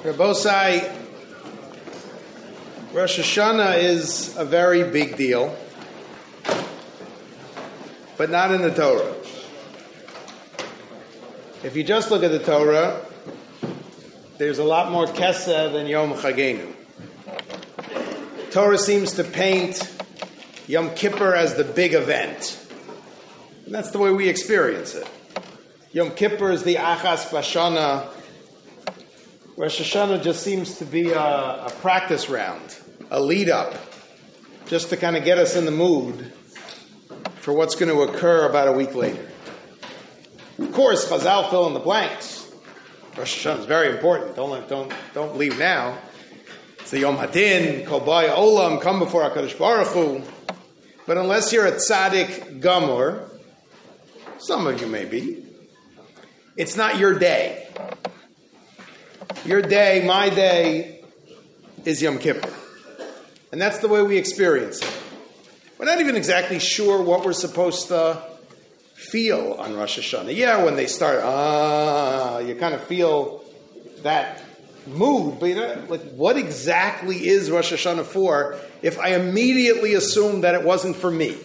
Rabbosai, Rosh Hashanah is a very big deal, but not in the Torah. If you just look at the Torah, there's a lot more Keseh than Yom Chagenu. Torah seems to paint Yom Kippur as the big event. And that's the way we experience it. Yom Kippur is the Achas Bashana. Rosh Hashanah just seems to be a practice round, a lead up, just to kind of get us in the mood for what's going to occur about a week later. Of course, Chazal fill in the blanks. Rosh Hashanah is very important. Don't leave now. It's the Yom Hadin, Kol Ba'ay Olam, come before HaKadosh Baruch Hu. But unless you're a tzaddik gamor, some of you may be, it's not your day. Your day, my day, is Yom Kippur. And that's the way we experience it. We're not even exactly sure what we're supposed to feel on Rosh Hashanah. Yeah, when they start, you kind of feel that mood, but you know, like, what exactly is Rosh Hashanah for if I immediately assume that it wasn't for me?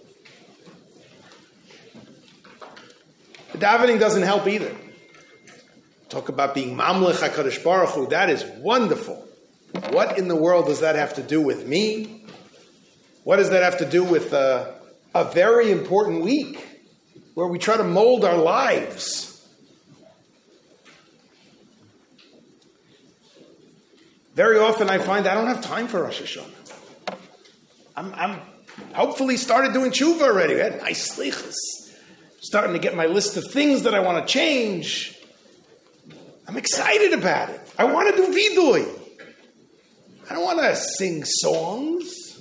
The davening doesn't help either. Talk about being Mamlech HaKadosh Baruch Hu, that is wonderful. What in the world does that have to do with me? What does that have to do with a very important week where we try to mold our lives? Very often I find I don't have time for Rosh Hashanah. I'm hopefully started doing tshuva already. I had nice slichas. Starting to get my list of things that I want to change. I'm excited about it. I want to do vidui. I don't want to sing songs.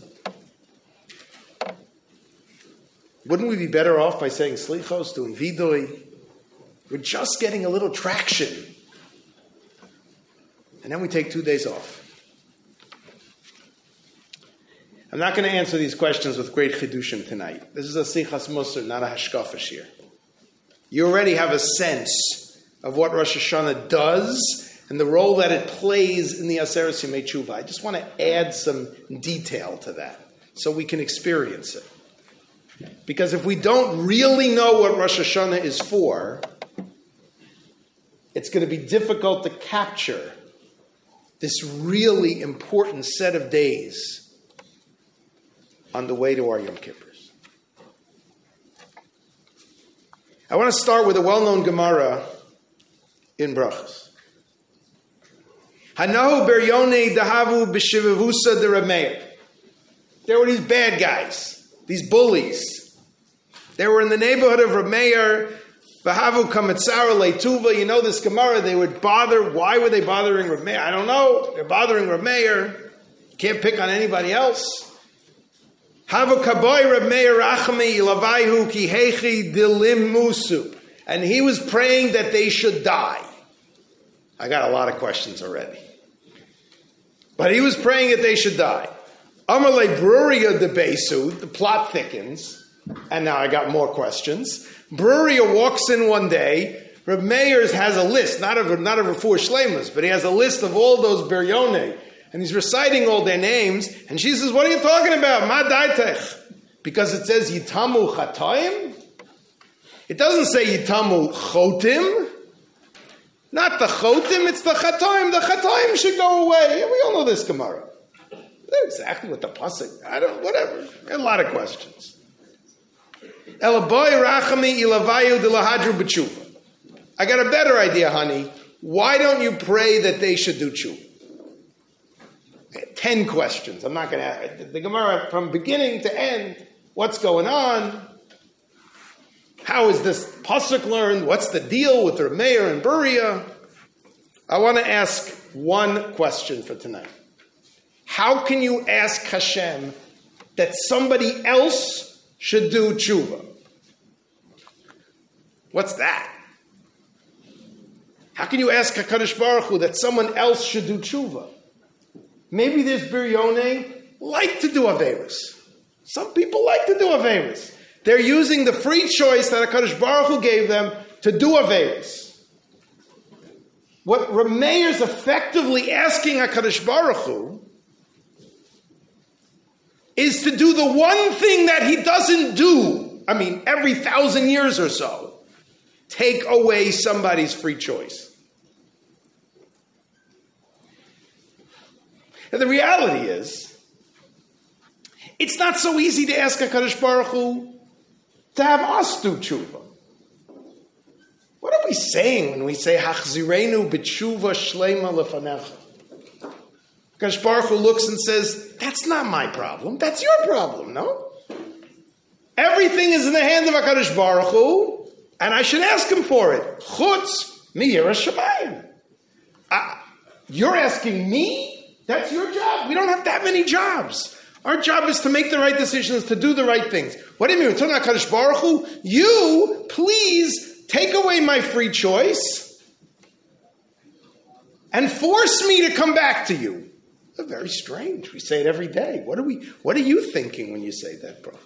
Wouldn't we be better off by saying slichos, doing vidui? We're just getting a little traction. And then we take 2 days off. I'm not going to answer these questions with great chidushim tonight. This is a sichas musar, not a hashkafa shir. You already have a sense of what Rosh Hashanah does and the role that it plays in the Aseret Yemei Tshuva. I just want to add some detail to that so we can experience it. Because if we don't really know what Rosh Hashanah is for, it's going to be difficult to capture this really important set of days on the way to our Yom Kippurs. I want to start with a well-known Gemara in Brachos. Hanahu beryonei dahavu b'shivavusa de Reb Meir. There were these bad guys, these bullies. They were in the neighborhood of Reb Meir. Bahavu kamitzara leituva. You know this Gemara. They would bother. Why were they bothering Reb Meir? I don't know. They're bothering Reb Meir. Can't pick on anybody else. Havu kaboy Reb Meir rachami ilavayhu ki hechi dilim musu. And he was praying that they should die. I got a lot of questions already. But he was praying that they should die. Amalei Bruria de Besu, the plot thickens. And now I got more questions. Bruria walks in one day. Reb Meir has a list, not of Refuah Shleimus, but he has a list of all those Beryonei. And he's reciting all their names. And she says, what are you talking about? Ma daitech. Because it says Yitamu Chatoim. It doesn't say Yitamu Chotim. Not the Chotim, it's the Chatoim. The Chatoim should go away. We all know this Gemara. That's exactly what the pasuk. Whatever. A lot of questions. Elaboy Rachami Ilavayu de Lahadru B'tshuva. I got a better idea, honey. Why don't you pray that they should do tshuva? 10 questions. I'm not going to. The Gemara from beginning to end. What's going on? How is this pasuk learned? What's the deal with Reb Meir and Bruria? I want to ask one question for tonight. How can you ask Hashem that somebody else should do tshuva? What's that? How can you ask HaKadosh Baruch Hu that someone else should do tshuva? Maybe there's Biryonei like to do Averis. Some people like to do Averis. They're using the free choice that HaKadosh Baruch Hu gave them to do Averis. what Rameir is effectively asking HaKadosh Baruch Hu is to do the one thing that he doesn't do, every 1,000 years or so, take away somebody's free choice. And the reality is, it's not so easy to ask HaKadosh Baruch Hu to have us do tshuva. What are we saying when we say, Hachzirenu b'tshuva shleima lefanecha? HaKadosh Baruch Hu looks and says, that's not my problem, that's your problem, no? Everything is in the hands of HaKadosh Baruch Hu, and I should ask him for it. Chutz miyiras shamayim. You're asking me? That's your job. We don't have that many jobs. Our job is to make the right decisions, to do the right things. What do you mean? We're talking about HaKadosh Baruch Hu? You, please, take away my free choice and force me to come back to you. That's very strange. We say it every day. What are you thinking when you say that, bro?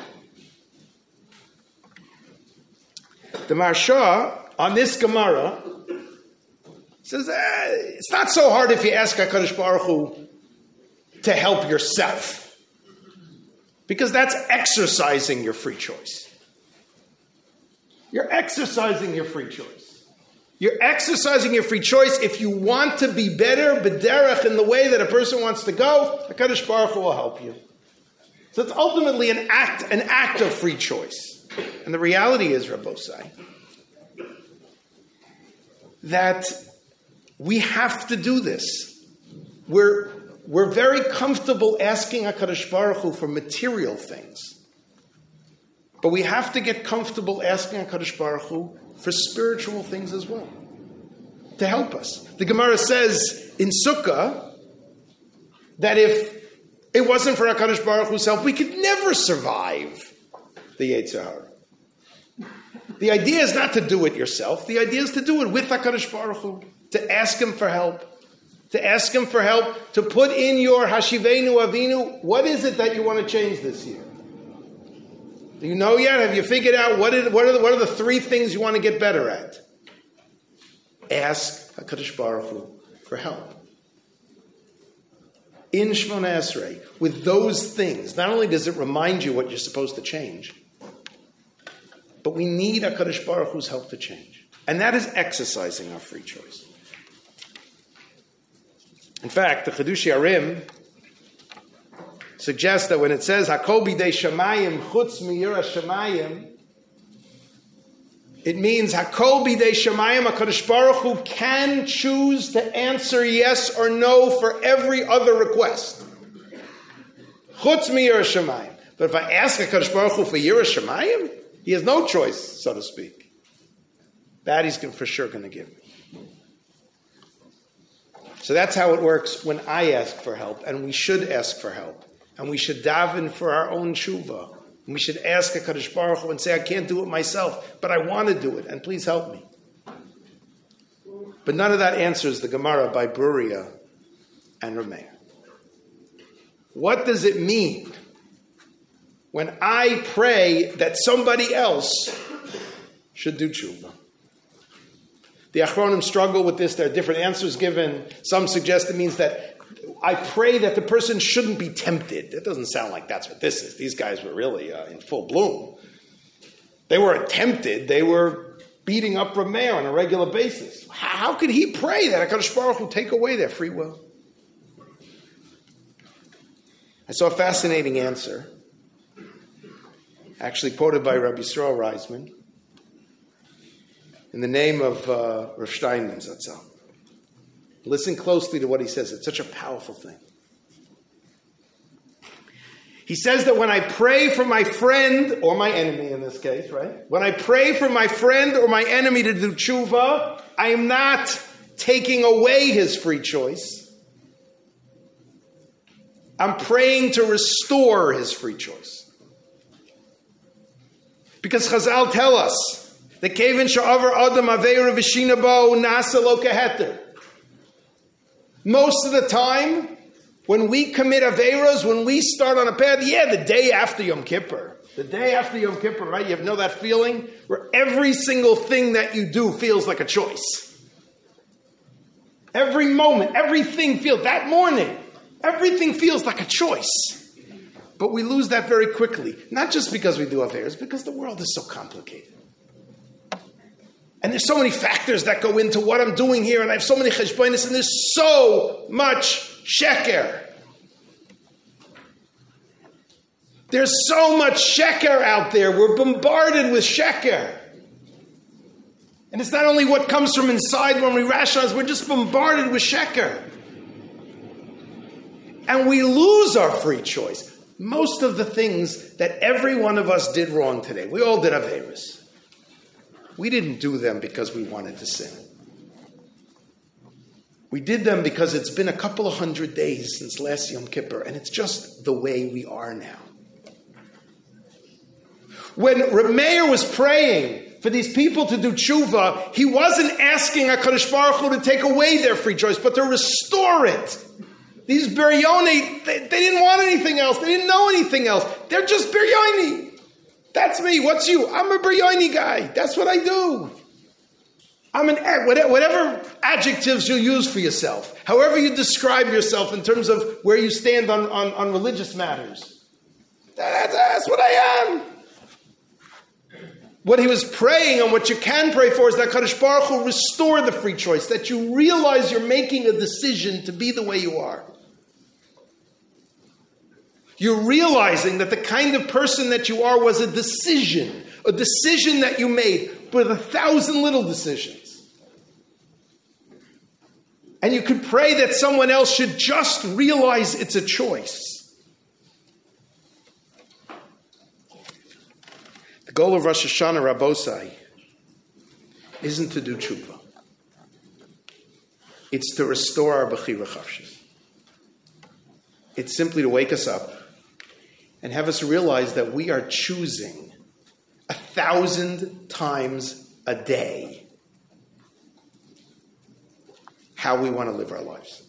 The Maharsha, on this Gemara, says, it's not so hard if you ask HaKadosh Baruch Hu to help yourself. Because that's exercising your free choice. You're exercising your free choice. You're exercising your free choice. If you want to be better, b'derech, in the way that a person wants to go, HaKadosh Baruch Hu will help you. So it's ultimately an act of free choice. And the reality is, Rabbosai, that we have to do this. We're very comfortable asking HaKadosh Baruch Hu for material things. But we have to get comfortable asking HaKadosh Baruch Hu for spiritual things as well, to help us. The Gemara says in Sukkah that if it wasn't for HaKadosh Baruch Hu's help, we could never survive the Yetzer Hara. The idea is not to do it yourself. The idea is to do it with HaKadosh Baruch Hu, to ask him for help. To ask him for help, to put in your Hashivenu Avinu, what is it that you want to change this year? Do you know yet? Have you figured out what are the 3 things you want to get better at? Ask HaKadosh Baruch Hu for help. In Shemona Esrei, with those things, not only does it remind you what you're supposed to change, but we need HaKadosh Baruch Hu's help to change. And that is exercising our free choice. In fact, the Chidushei Arim suggests that when it says Hakol bidei shamayim chutz miyiras shamayim, it means Hakol bidei shamayim, HaKadosh Baruch Hu can choose to answer yes or no for every other request. Chutz miyiras shamayim. But if I ask HaKadosh Baruch Hu for yiras shamayim, he has no choice, so to speak. That he's for sure going to give me. So that's how it works when I ask for help, and we should ask for help. And we should daven for our own tshuva. And we should ask HaKadosh Baruch Hu and say, I can't do it myself, but I want to do it, and please help me. But none of that answers the Gemara by Bruria and Rameir. What does it mean when I pray that somebody else should do tshuva? The Achronim struggle with this. There are different answers given. Some suggest it means that I pray that the person shouldn't be tempted. It doesn't sound like that's what this is. These guys were really in full bloom. They weren't tempted. They were beating up Rameir on a regular basis. How could he pray that HaKadosh Baruch Hu take away their free will? I saw a fascinating answer, actually quoted by Rabbi Yisrael Reisman, in the name of Rav Steinman Zatzal. Listen closely to what he says. It's such a powerful thing. He says that when I pray for my friend, or my enemy in this case, right? When I pray for my friend or my enemy to do tshuva, I am not taking away his free choice. I'm praying to restore his free choice. Because Chazal tell us, the kevin sha'avar adam aveira v'shina bo nasa lo keheter. Most of the time, when we commit aveiros, when we start on a path, the day after Yom Kippur. The day after Yom Kippur, right? You know that feeling? Where every single thing that you do feels like a choice. Every moment, everything feels, that morning, everything feels like a choice. But we lose that very quickly. Not just because we do affairs, because the world is so complicated. And there's so many factors that go into what I'm doing here, and I have so many cheshbonos, and there's so much sheker. There's so much sheker out there. We're bombarded with sheker. And it's not only what comes from inside when we rationalize, we're just bombarded with sheker. And we lose our free choice. Most of the things that every one of us did wrong today, we all did averos. We didn't do them because we wanted to sin. We did them because it's been a couple of 100 days since last Yom Kippur, and it's just the way we are now. When Reb Meir was praying for these people to do tshuva, he wasn't asking HaKadosh Baruch Hu to take away their free choice, but to restore it. These Biryoni, they didn't want anything else. They didn't know anything else. They're just Biryoni. That's me. What's you? I'm a Biryoni guy. That's what I do. I'm whatever adjectives you use for yourself, however you describe yourself in terms of where you stand on religious matters. That's what I am. What he was praying and what you can pray for is that Kadosh Baruch Hu restore the free choice, that you realize you're making a decision to be the way you are. You're realizing that the kind of person that you are was a decision that you made with 1,000 little decisions. And you could pray that someone else should just realize it's a choice. The goal of Rosh Hashanah Rabbosai isn't to do tshuva. It's to restore our Bechira Chavshis. It's simply to wake us up and have us realize that we are choosing 1,000 times a day how we want to live our lives.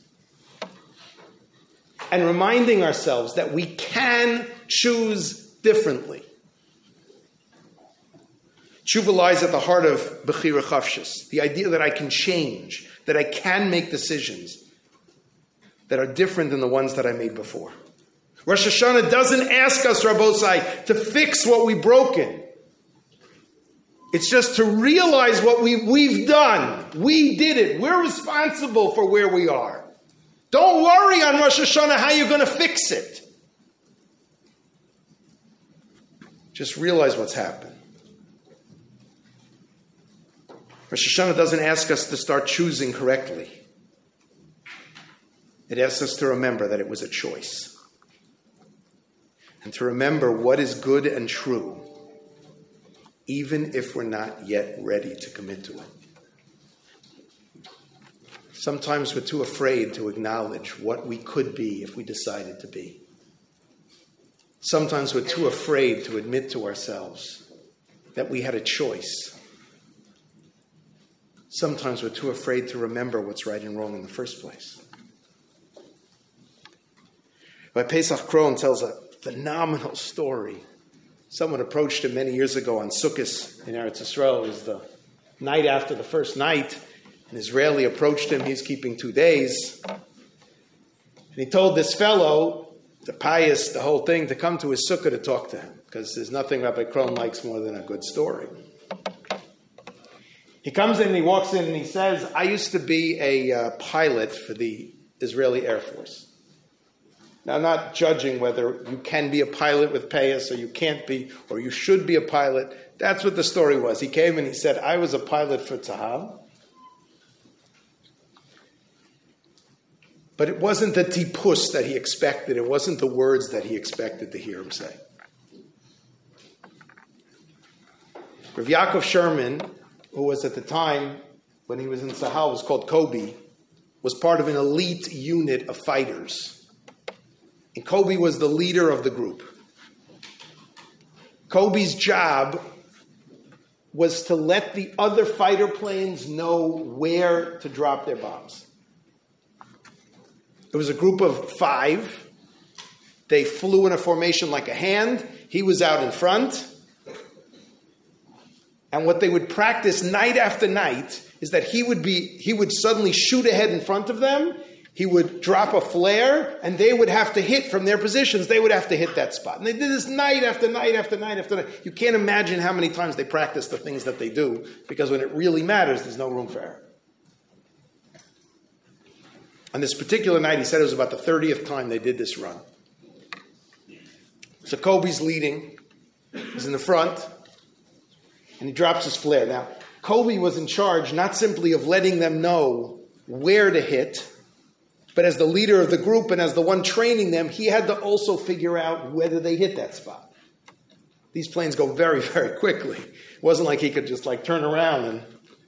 And reminding ourselves that we can choose differently. Tshuva lies at the heart of Bechira Chavshis, the idea that I can change, that I can make decisions that are different than the ones that I made before. Rosh Hashanah doesn't ask us, Rabbosai, to fix what we've broken. It's just to realize what we've done. We did it. We're responsible for where we are. Don't worry on Rosh Hashanah how you're going to fix it. Just realize what's happened. Rosh Hashanah doesn't ask us to start choosing correctly. It asks us to remember that it was a choice. And to remember what is good and true, even if we're not yet ready to commit to it. Sometimes we're too afraid to acknowledge what we could be if we decided to be. Sometimes we're too afraid to admit to ourselves that we had a choice. Sometimes we're too afraid to remember what's right and wrong in the first place. Rabbi Pesach Krohn tells a phenomenal story. Someone approached him many years ago on Sukkot in Eretz Yisrael. It was the night after the first night. An Israeli approached him. He's keeping 2 days. And he told this fellow, the pious, the whole thing, to come to his sukkah to talk to him. Because there's nothing Rabbi Krohn likes more than a good story. He comes in and he walks in and he says, I used to be a pilot for the Israeli Air Force. Now, I'm not judging whether you can be a pilot with payas or you can't be, or you should be a pilot. That's what the story was. He came and he said, I was a pilot for Tzahal. But it wasn't the tipus that he expected. It wasn't the words that he expected to hear him say. Rav Yaakov Sherman, who was at the time, when he was in Tzahal, was called Kobe, was part of an elite unit of fighters. And Kobe was the leader of the group. Kobe's job was to let the other fighter planes know where to drop their bombs. It was a group of 5. They flew in a formation like a hand. He was out in front. And what they would practice night after night is that he would suddenly shoot ahead in front of them. He would drop a flare, and they would have to hit from their positions. They would have to hit that spot. And they did this night after night after night after night. You can't imagine how many times they practice the things that they do, because when it really matters, there's no room for error. On this particular night, he said it was about the 30th time they did this run. So Kobe's leading. He's in the front, and he drops his flare. Now, Kobe was in charge not simply of letting them know where to hit, but as the leader of the group and as the one training them, he had to also figure out whether they hit that spot. These planes go very, very quickly. It wasn't like he could just turn around and...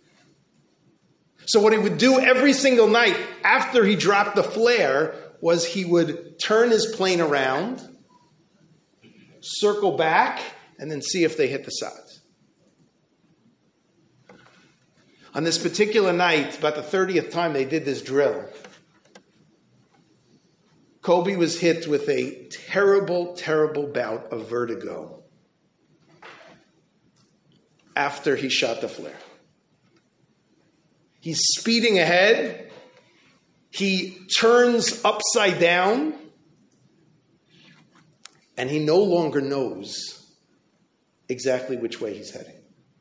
So what he would do every single night after he dropped the flare was he would turn his plane around, circle back, and then see if they hit the sides. On this particular night, about the 30th time they did this drill, Kobe was hit with a terrible, terrible bout of vertigo after he shot the flare. He's speeding ahead. He turns upside down, and he no longer knows exactly which way he's heading.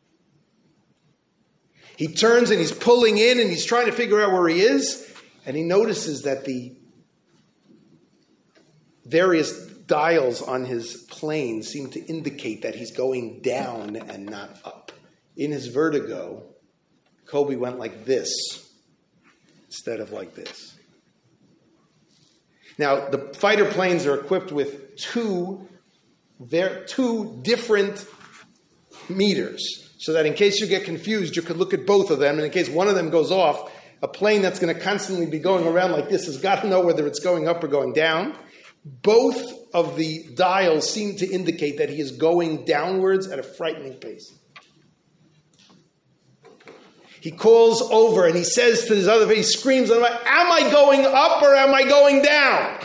He turns and he's pulling in and he's trying to figure out where he is, and he notices that the various dials on his plane seem to indicate that he's going down and not up. In his vertigo, Kobe went like this instead of like this. Now, the fighter planes are equipped with two different meters, so that in case you get confused, you could look at both of them, and in case one of them goes off, a plane that's going to constantly be going around like this has got to know whether it's going up or going down. Both of the dials seem to indicate that he is going downwards at a frightening pace. He calls over and he says to his other, he screams, am I going up or am I going down?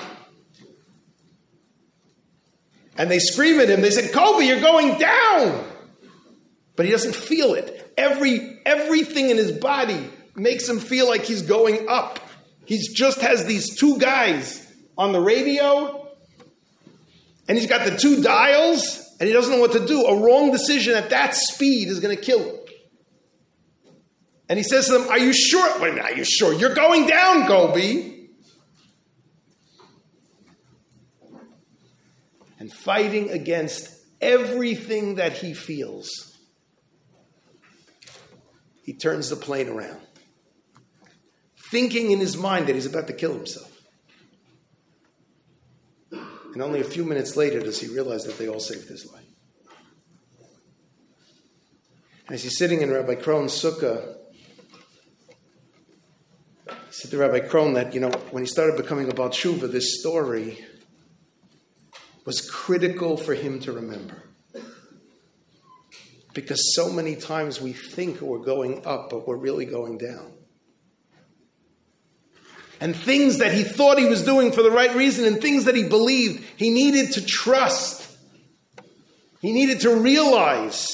And they scream at him. They said, Kobe, you're going down. But he doesn't feel it. Everything in his body makes him feel like he's going up. He just has these two guys on the radio, and he's got the two dials, and he doesn't know what to do. A wrong decision at that speed is going to kill him. And he says to them, are you sure? Wait a minute, are you sure? You're going down, Kobe. And fighting against everything that he feels, he turns the plane around, thinking in his mind that he's about to kill himself. And only a few minutes later does he realize that they all saved his life. And as he's sitting in Rabbi Krohn's sukkah, he said to Rabbi Krohn that, when he started becoming a Baal Tshuva, this story was critical for him to remember. Because so many times we think we're going up, but we're really going down. And things that he thought he was doing for the right reason and things that he believed, he needed to trust. He needed to realize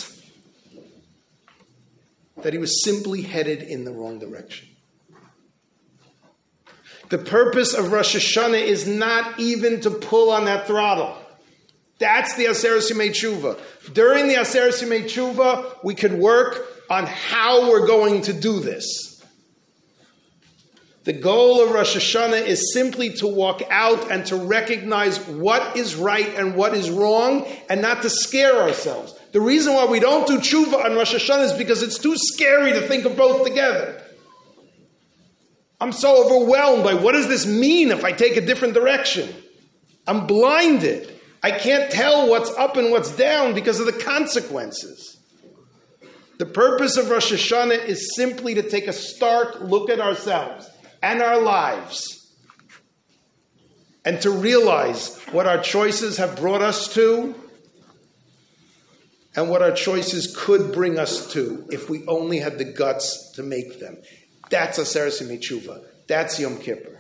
that he was simply headed in the wrong direction. The purpose of Rosh Hashanah is not even to pull on that throttle. That's the Aseret Yemei Tshuva. During the Aseret Yemei Tshuva, we could work on how we're going to do this. The goal of Rosh Hashanah is simply to walk out and to recognize what is right and what is wrong and not to scare ourselves. The reason why we don't do tshuva on Rosh Hashanah is because it's too scary to think of both together. I'm so overwhelmed by what does this mean if I take a different direction? I'm blinded. I can't tell what's up and what's down because of the consequences. The purpose of Rosh Hashanah is simply to take a stark look at ourselves and our lives, and to realize what our choices have brought us to and what our choices could bring us to if we only had the guts to make them. That's Aseret Yemei Tshuva. That's Yom Kippur.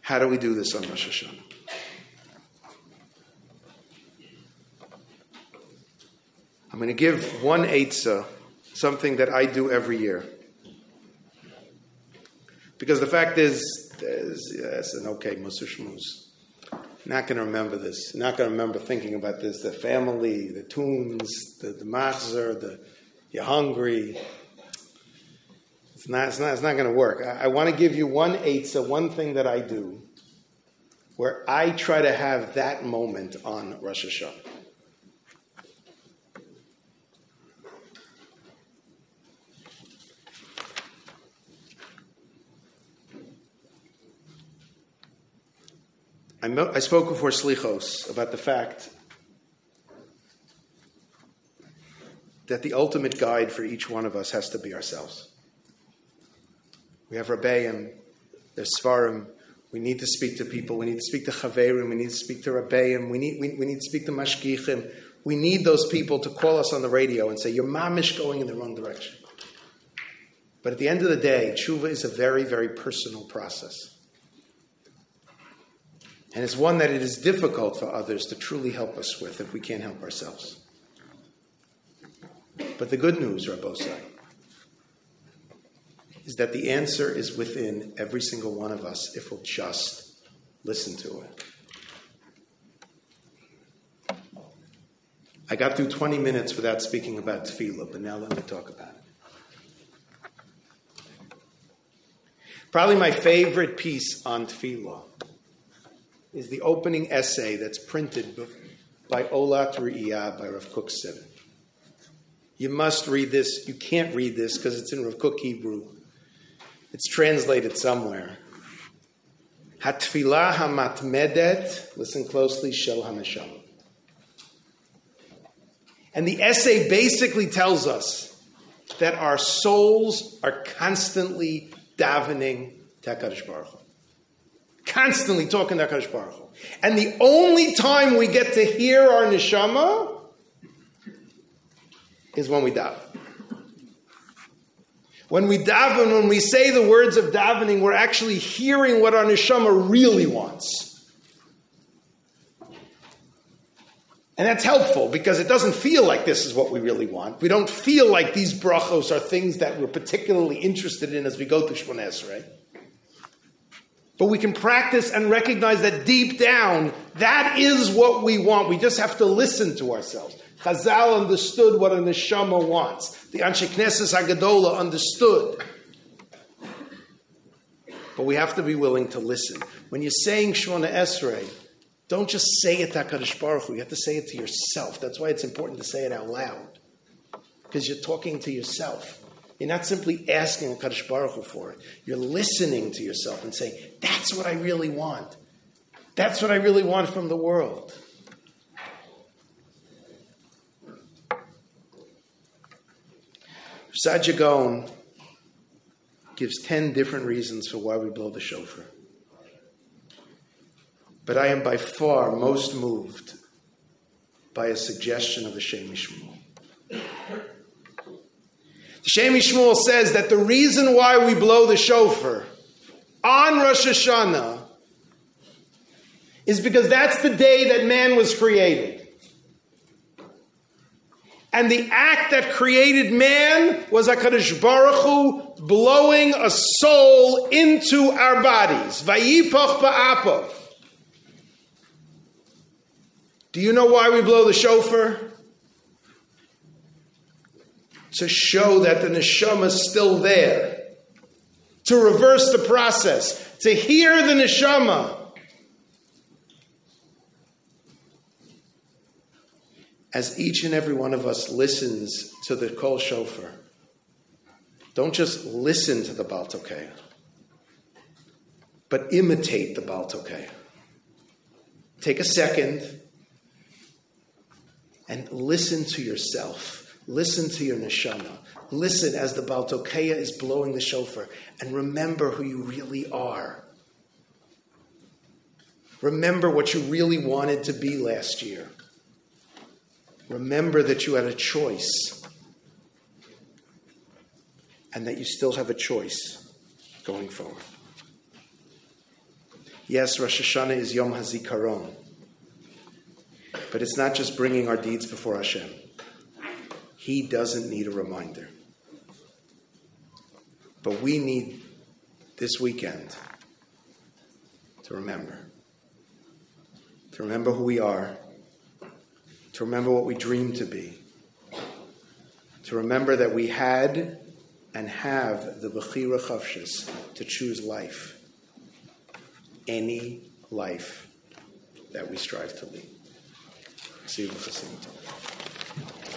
How do we do this on Rosh Hashanah? I'm going to give one eitzah, something that I do every year. Because the fact is, yes, an okay, Musar Shmuz. Not going to remember this. Not going to remember thinking about this. The family, the tunes, the machzer, you're hungry. It's not going to work. I want to give you one eitzah, one thing that I do, where I try to have that moment on Rosh Hashanah. I spoke before Slichos about the fact that the ultimate guide for each one of us has to be ourselves. We have Rabbeim, there's Svarim. We need to speak to people. We need to speak to Chaverim. We need to speak to Rabbeim. We need to speak to Mashgichim. We need those people to call us on the radio and say, you're mamish going in the wrong direction. But at the end of the day, tshuva is a very, very personal process. And it's one that it is difficult for others to truly help us with if we can't help ourselves. But the good news, Rabbosai, is that the answer is within every single one of us if we'll just listen to it. I got through 20 minutes without speaking about tefillah, but now let me talk about it. Probably my favorite piece on tefillah is the opening essay that's printed by Olat Re'iyah by Rav Kook Sivan. You must read this. You can't read this because it's in Rav Kook Hebrew. It's translated somewhere. Hatfilah hamatmedet, listen closely, shel haneshama. And the essay basically tells us that our souls are constantly davening to HaKadosh Baruch Hu. Constantly talking to HaKadosh Baruch Hu. And the only time we get to hear our neshama is when we daven. When we daven, when we say the words of davening, we're actually hearing what our neshama really wants. And that's helpful because it doesn't feel like this is what we really want. We don't feel like these brachos are things that we're particularly interested in as we go through Shmoneh Esrei. But we can practice and recognize that deep down, that is what we want. We just have to listen to ourselves. Chazal understood what a neshama wants. The Anshe Knesses HaGadola understood. But we have to be willing to listen. When you're saying Shmoneh Esrei, don't just say it to HaKadosh Baruch Hu. You have to say it to yourself. That's why it's important to say it out loud. Because you're talking to yourself. You're not simply asking HaKadosh Baruch Hu for it. You're listening to yourself and saying, that's what I really want. That's what I really want from the world. Saadia Gaon gives 10 different reasons for why we blow the shofar. But I am by far most moved by a suggestion of the Shem MiShmuel. The Shem MiShmuel says that the reason why we blow the shofar on Rosh Hashanah is because that's the day that man was created. And the act that created man was HaKadosh Baruch Hu blowing a soul into our bodies. Vayipach ba'apav. Do you know why we blow the shofar? To show that the neshama is still there. To reverse the process. To hear the neshama. As each and every one of us listens to the Kol Shofar, don't just listen to the Baal Tokeiah, but imitate the Baal Tokeiah. Take a second and listen to yourself. Listen to your neshama. Listen as the Baal Tokeiah is blowing the shofar, and remember who you really are. Remember what you really wanted to be last year. Remember that you had a choice and that you still have a choice going forward. Yes, Rosh Hashanah is Yom HaZikaron. But it's not just bringing our deeds before Hashem. He doesn't need a reminder. But we need this weekend to remember. To remember who we are. To remember what we dream to be. To remember that we had and have the Bechira Chavshis to choose life. Any life that we strive to lead. See you, Chassidim.